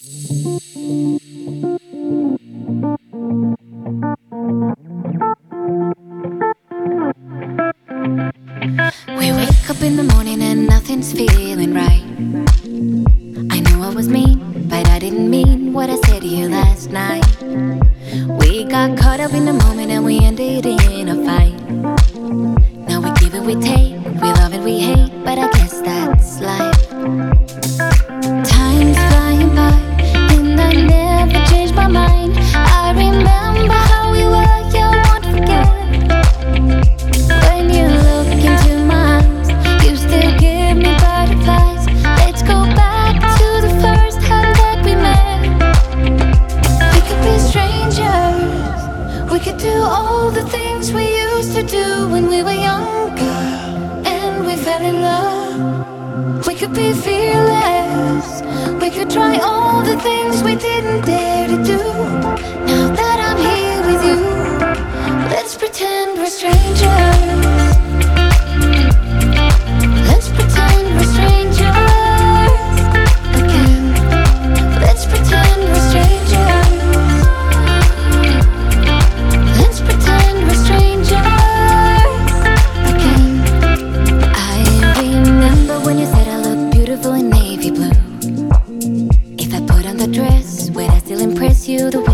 We wake up in the morning and nothing's feeling right. I know I was mean, but I didn't mean what I said to you last night. We got caught up in the moment and we ended in a fight. Now we give and we take, we love and we hate, but I guess that's life. Time's flying by and I never changed my mind. I remember how we were, yeah, I won't forget. When you look into my eyes, you still give me butterflies. Let's go back to the first time that we met. We could be strangers, we could do all the things we used to do when we were younger and we fell in love. We could be fearless, we could try all the things we didn't dare to do. Now that I'm here with you, let's pretend we're strangers. Let's pretend we're strangers again. Let's pretend we're strangers. Let's pretend we're strangers again. I remember when you said I look beautiful in navy blue. If I put on the dress, would I still impress you the way